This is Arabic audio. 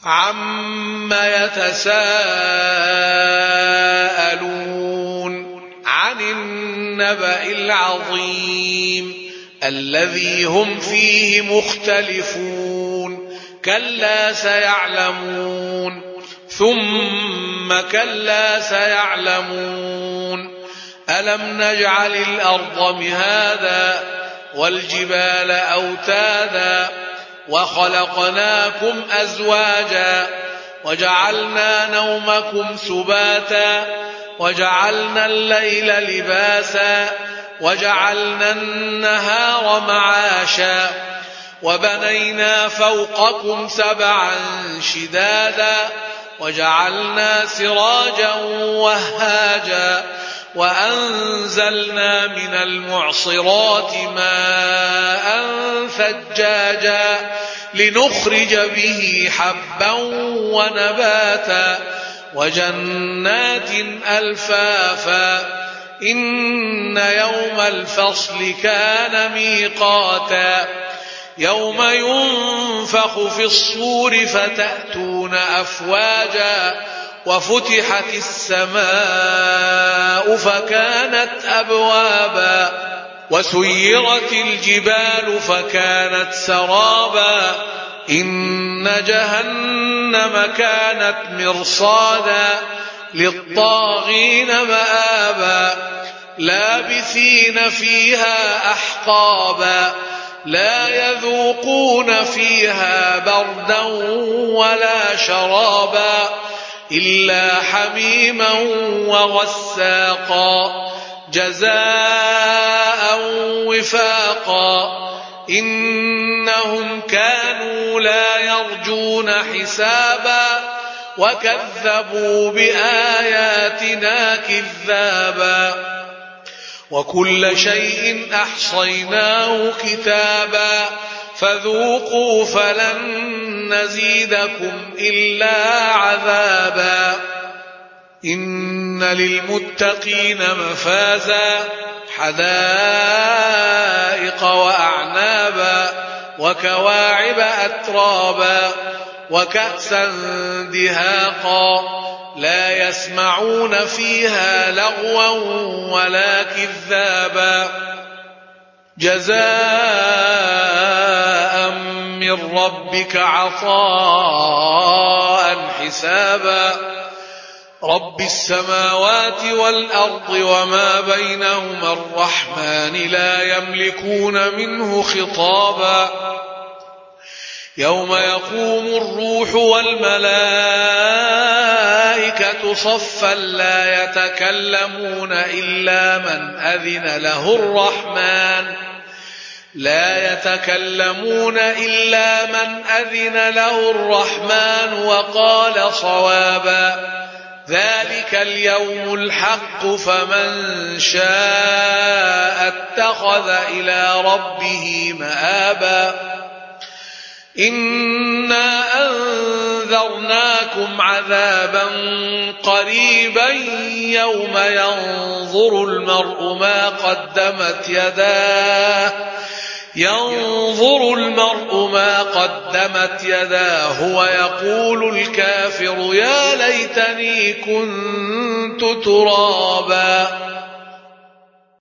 عَمَّ يَتَسَاءَلُونَ عَنِ النَّبَإِ الْعَظِيمِ الَّذِي هُمْ فِيهِ مُخْتَلِفُونَ كَلَّا سَيَعْلَمُونَ ثُمَّ كَلَّا سَيَعْلَمُونَ أَلَمْ نَجْعَلِ الْأَرْضَ مِهَادًا وَالْجِبَالَ أَوْتَادًا وَخَلَقْنَاكُمْ أَزْوَاجًا وَجَعَلْنَا نَوْمَكُمْ سُبَاتًا وَجَعَلْنَا اللَّيْلَ لِبَاسًا وَجَعَلْنَا النَّهَارَ مَعَاشًا وَبَنَيْنَا فَوْقَكُمْ سَبْعًا شِدَادًا وَجَعَلْنَا سِرَاجًا وَهَّاجًا وَأَنزَلْنَا مِنَ الْمُعْصِرَاتِ مَاءً ثَجَّاجًا لِنُخْرِجَ بِهِ حَبًّا وَنَبَاتًا وَجَنَّاتٍ أَلْفَافًا إِنَّ يَوْمَ الْفَصْلِ كَانَ مِيقَاتًا يَوْمَ يُنفَخُ فِي الصُّورِ فَتَأْتُونَ أَفْوَاجًا وَفُتِحَتِ السَّمَاءُ فَكَانَتْ أَبْوَابًا وَسُيِّرَتِ الْجِبَالُ فَكَانَتْ سَرَابًا إِنَّ جَهَنَّمَ كَانَتْ مِرْصَادًا لِلطَّاغِينَ مَآبًا لَابِثِينَ فِيهَا أَحْقَابًا لَا يَذُوقُونَ فِيهَا بَرْدًا وَلَا شَرَابًا إِلَّا حَمِيمًا وَغَسَّاقًا جَزَاءً وِفَاقًا إِنَّهُمْ كَانُوا لا يَرْجُونَ حِسَابًا وَكَذَّبُوا بِآيَاتِنَا كِذَّابًا وَكُلَّ شَيْءٍ أَحْصَيْنَاهُ كِتَابًا فَذُوقُوا فَلَن نَّزِيدَكُمْ إِلَّا عَذَابًا إِنَّ لِلْمُتَّقِينَ مَفَازًا حَدَائِقَ وَأَعْنَابًا وَكَوَاعِبَ أَتْرَابًا وَكَأْسًا دِهَاقًا لا يسمعون فيها لغوا ولا كذابا جزاء من ربك عطاء حسابا رب السماوات والأرض وما بينهما الرحمن لا يملكون منه خطابا يوم يقوم الروح والملائكة صفا لا يتكلمون إلا من أذن له الرحمن وقال صوابا ذلك اليوم الحق فمن شاء اتخذ إلى ربه مآبا إنا أنذرناكم عذابا قريبا يوم ينظر المرء ما قدمت يداه ويقول الكافر يا ليتني كنت ترابا